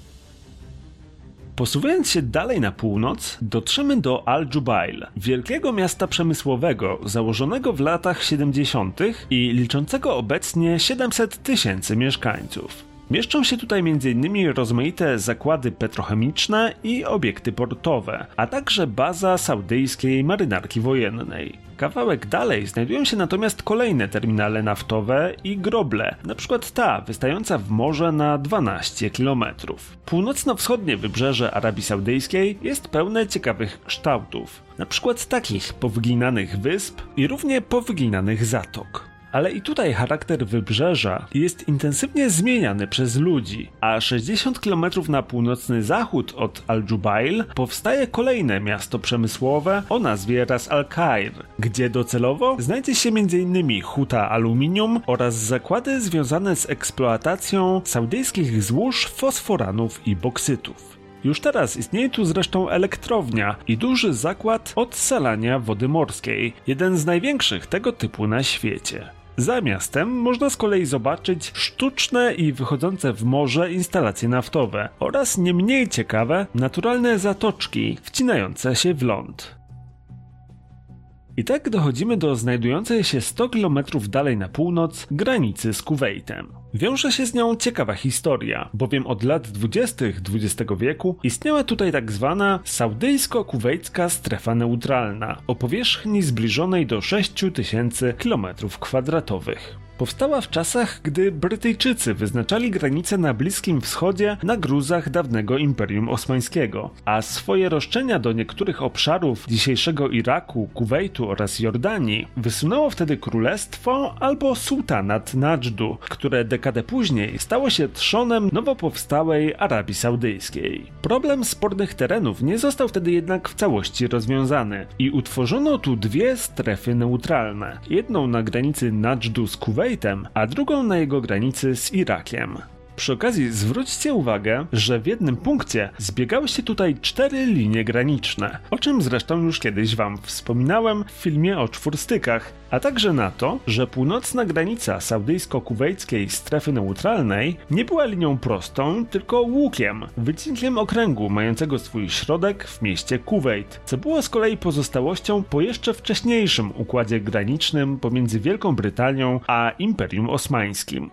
Posuwając się dalej na północ, dotrzemy do Al-Jubail, wielkiego miasta przemysłowego założonego w latach siedemdziesiątych i liczącego obecnie siedemset tysięcy mieszkańców. Mieszczą się tutaj między innymi rozmaite zakłady petrochemiczne i obiekty portowe, a także baza saudyjskiej marynarki wojennej. Kawałek dalej znajdują się natomiast kolejne terminale naftowe i groble, np. ta wystająca w morze na dwanaście kilometrów. Północno-wschodnie wybrzeże Arabii Saudyjskiej jest pełne ciekawych kształtów, np. takich powyginanych wysp i równie powyginanych zatok. Ale i tutaj charakter wybrzeża jest intensywnie zmieniany przez ludzi, a sześćdziesiąt kilometrów na północny zachód od Al-Jubail powstaje kolejne miasto przemysłowe o nazwie Ras Al-Khair, gdzie docelowo znajdzie się między innymi huta aluminium oraz zakłady związane z eksploatacją saudyjskich złóż fosforanów i boksytów. Już teraz istnieje tu zresztą elektrownia i duży zakład odsalania wody morskiej, jeden z największych tego typu na świecie. Za miastem można z kolei zobaczyć sztuczne i wychodzące w morze instalacje naftowe oraz nie mniej ciekawe naturalne zatoczki wcinające się w ląd. I tak dochodzimy do znajdującej się sto kilometrów dalej na północ granicy z Kuwejtem. Wiąże się z nią ciekawa historia, bowiem od lat dwudziestych dwudziestego wieku istniała tutaj tak zwana saudyjsko-kuwejska strefa neutralna o powierzchni zbliżonej do sześciu tysięcy kilometrów kwadratowych. Powstała w czasach, gdy Brytyjczycy wyznaczali granice na Bliskim Wschodzie na gruzach dawnego Imperium Osmańskiego, a swoje roszczenia do niektórych obszarów dzisiejszego Iraku, Kuwejtu oraz Jordanii wysunęło wtedy królestwo albo sułtanat Nadżdu, które dekadę później stało się trzonem nowo powstałej Arabii Saudyjskiej. Problem spornych terenów nie został wtedy jednak w całości rozwiązany i utworzono tu dwie strefy neutralne, jedną na granicy Nadżdu z Kuwejtem, a drugą na jego granicy z Irakiem. Przy okazji zwróćcie uwagę, że w jednym punkcie zbiegały się tutaj cztery linie graniczne, o czym zresztą już kiedyś wam wspominałem w filmie o czwórstykach, a także na to, że północna granica saudyjsko-kuwejskiej strefy neutralnej nie była linią prostą, tylko łukiem, wycinkiem okręgu mającego swój środek w mieście Kuwejt, co było z kolei pozostałością po jeszcze wcześniejszym układzie granicznym pomiędzy Wielką Brytanią a Imperium Osmańskim.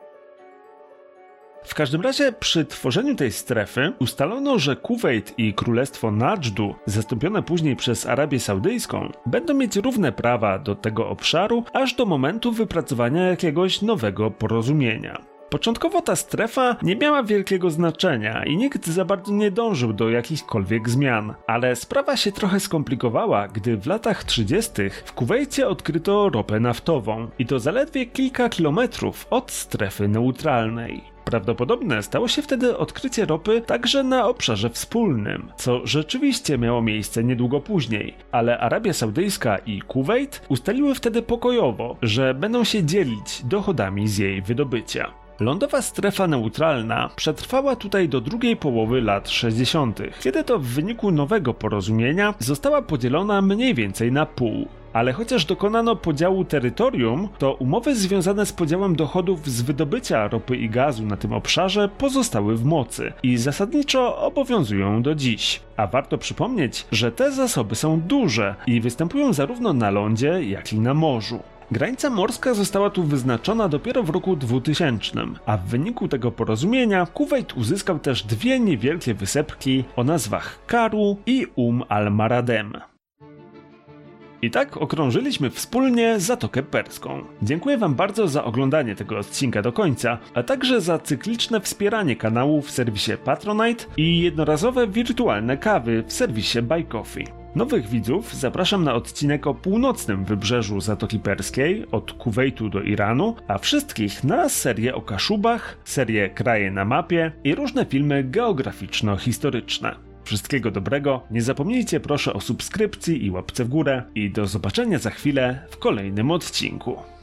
W każdym razie przy tworzeniu tej strefy ustalono, że Kuwejt i Królestwo Nadżdu, zastąpione później przez Arabię Saudyjską, będą mieć równe prawa do tego obszaru aż do momentu wypracowania jakiegoś nowego porozumienia. Początkowo ta strefa nie miała wielkiego znaczenia i nikt za bardzo nie dążył do jakichkolwiek zmian, ale sprawa się trochę skomplikowała, gdy w latach trzydziestych w Kuwejcie odkryto ropę naftową i to zaledwie kilka kilometrów od strefy neutralnej. Prawdopodobne stało się wtedy odkrycie ropy także na obszarze wspólnym, co rzeczywiście miało miejsce niedługo później, ale Arabia Saudyjska i Kuwejt ustaliły wtedy pokojowo, że będą się dzielić dochodami z jej wydobycia. Lądowa strefa neutralna przetrwała tutaj do drugiej połowy lat sześćdziesiątych, kiedy to w wyniku nowego porozumienia została podzielona mniej więcej na pół. Ale chociaż dokonano podziału terytorium, to umowy związane z podziałem dochodów z wydobycia ropy i gazu na tym obszarze pozostały w mocy i zasadniczo obowiązują do dziś. A warto przypomnieć, że te zasoby są duże i występują zarówno na lądzie, jak i na morzu. Granica morska została tu wyznaczona dopiero w roku dwutysięcznym, a w wyniku tego porozumienia Kuwejt uzyskał też dwie niewielkie wysepki o nazwach Karu i Um al-Maradem. I tak okrążyliśmy wspólnie Zatokę Perską. Dziękuję wam bardzo za oglądanie tego odcinka do końca, a także za cykliczne wspieranie kanału w serwisie Patronite i jednorazowe wirtualne kawy w serwisie Buy Coffee. Nowych widzów zapraszam na odcinek o północnym wybrzeżu Zatoki Perskiej, od Kuwejtu do Iranu, a wszystkich na serię o Kaszubach, serię Kraje na mapie i różne filmy geograficzno-historyczne. Wszystkiego dobrego, nie zapomnijcie proszę o subskrypcji i łapce w górę i do zobaczenia za chwilę w kolejnym odcinku.